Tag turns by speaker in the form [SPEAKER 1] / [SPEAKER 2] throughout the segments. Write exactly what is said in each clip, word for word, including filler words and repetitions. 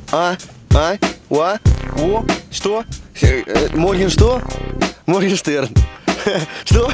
[SPEAKER 1] А, а, ва, о, что? Э, э, Морген что? Моргенштерн. Что?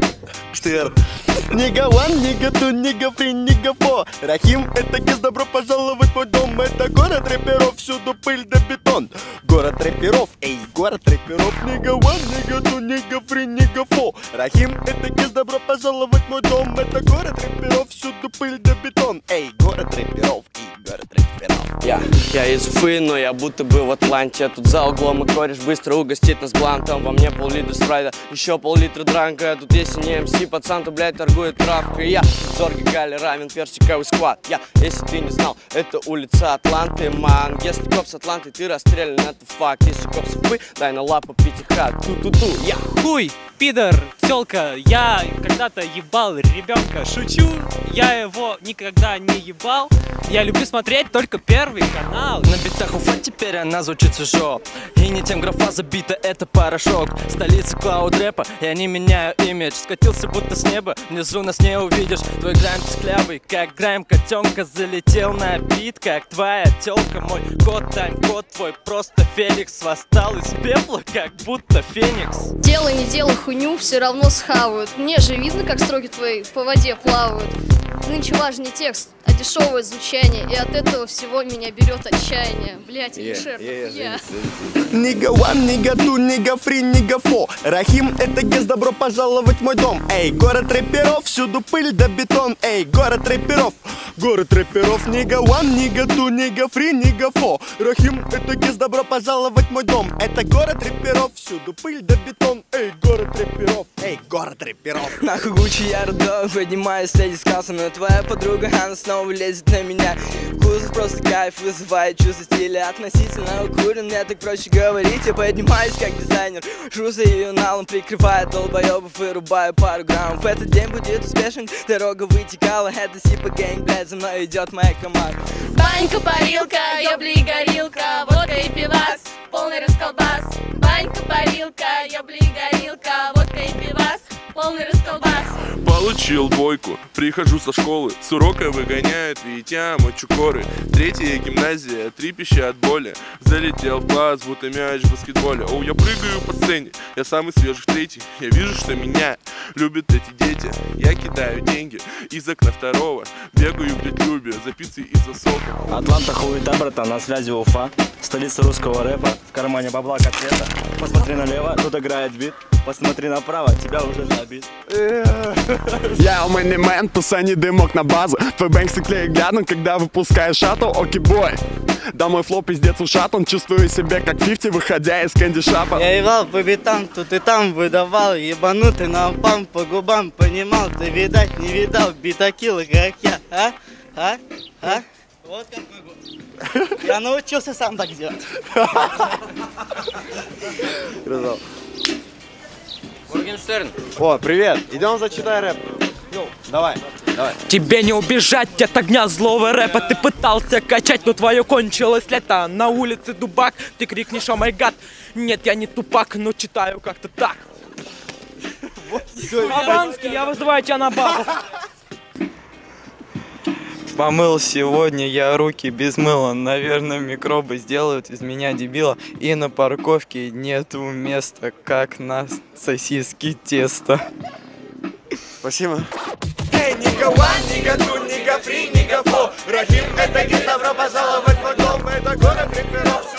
[SPEAKER 1] Штерн. Нига ван, нига ту, нига фри, нига фо. Рахим, это гиз, добро пожаловать в мой дом. Это город рэперов, всюду пыль да бетон. Город рэперов, эй, город рэперов. Нига ван, нига ту, нига фри, нига фо. Рахим, это гиз, добро пожаловать в мой дом. Это город рэперов, всюду пыль да бетон. Эй, город рэперов, эй, город рэперов.
[SPEAKER 2] Я, я из Уфы, но я будто бы в Атланте. Тут за углом и кореш быстро угостит нас блантом. Во мне пол-литра спрайта, еще пол-литра дранка. Тут если не эм си, пацан, то, блядь, торгует травкой. Я Зорги Гали, рамен, персиковый сквад. Я, если ты не знал, это улица Атланты, ман. Если коп с Атланты, ты расстрелян, это факт. Если коп с Уфы, дай на лапу пятиха. Ту-ту-ту, я.
[SPEAKER 3] Хуй, пидор, тёлка, я когда-то ебал ребенка. Шучу, я его никогда не ебал. Я люблю смотреть только Первый канал.
[SPEAKER 4] На битах Уфа теперь она звучит чужо. И не тем графа забита, это порошок. Столица клауд-рэпа, я не меняю имидж. Скатился будто с неба, внизу нас не увидишь. Твой грайм писклявый, как грайм котенка. Залетел на бит, как твоя тёлка. Мой кот, тайм-код твой, просто Феликс. Восстал из пепла, как будто феникс.
[SPEAKER 5] Делай, не делай хуйню, все равно схавают. Мне же видно, как строки твои по воде плавают. Нынче важнее текст, а дешевое звучание. И от этого всего меня берет отчаяние. Блять, Алишер, я.
[SPEAKER 1] Нига ван, нига ту, нига фри, нига фо. Рахим, это гиз, добро пожаловать в мой дом. Эй, город рэперов, всюду пыль да бетон. Эй, город рэперов, город рэперов. Нига ван, нига ту, нига фри, нига фо. Рахим, это гиз, добро пожаловать в мой дом. Это город рэперов, всюду пыль да бетон. Эй, город рэперов, эй, город рэперов.
[SPEAKER 4] Нахуй Гуччи, я родной, поднимаюсь, леди с кассом. Но твоя подруга, она снова лезет на меня. Кузов просто кайф вызывает чувство стиля. Относительно укурен, мне так проще говорить. Я поднимаюсь как дизайнер, жу за ее налом, прикрывая долбоебов и рубаю пару граммов. Этот день будет успешен, дорога вытекала. Это сипа гэнг, блядь, за мной идет моя команда.
[SPEAKER 5] Банька, парилка, ёбли и горилка, водка и пивас, полный расколбас. Банька, парилка, ёбли и горилка, водка и пивас, полный расколбас.
[SPEAKER 6] Получил двойку, прихожу со школы, с урока выгоняют Витя, мочукоры. Третья гимназия, трепещи от боли. Залетел в класс, будто мяч в баскетболе. О, я прыгаю по сцене, я самый свежий в третий. Я вижу, что меня любят эти дети. Я кидаю деньги из окна второго, бегаю в Ютубе за пиццей из высокого.
[SPEAKER 7] Атланта хуета, братан, на связи Уфа. Столица русского рэпа, в кармане бабла как лето. Посмотри налево, тут играет бит. Посмотри направо, тебя уже забит.
[SPEAKER 8] Я мэнни мэн, пусани дымок на базу. Твой бэнкс клеит рядом, когда выпускаешь шаттл. Окей, бой. Да мой флоу пиздец ушат, он чувствует себя как фифти, выходя из кэнди-шапа.
[SPEAKER 9] Я ебал по битам, тут и там выдавал. Ебанутый напам, по губам понимал. Ты, видать, не видал битакила, как я, а? А? А? Вот как могу. Я научился сам так делать.
[SPEAKER 2] Моргенштерн.
[SPEAKER 1] О, привет, идем зачитай рэп. Давай, давай.
[SPEAKER 3] Тебе не убежать от огня злого рэпа. Ты пытался качать, но твое кончилось лето. На улице дубак, ты крикнешь «О май гад». Нет, я не тупак, но читаю как-то так. Хованский, я вызываю тебя на бабу.
[SPEAKER 10] Помыл сегодня я руки без мыла. Наверное, микробы сделают из меня дебила. И на парковке нету места, как на сосиски тесто.
[SPEAKER 1] Спасибо.
[SPEAKER 11] Эй, нига ван, нига ту, нига фри, нига фо. Рахим, это гид, добро пожаловать в мой дом. Это город рэперов.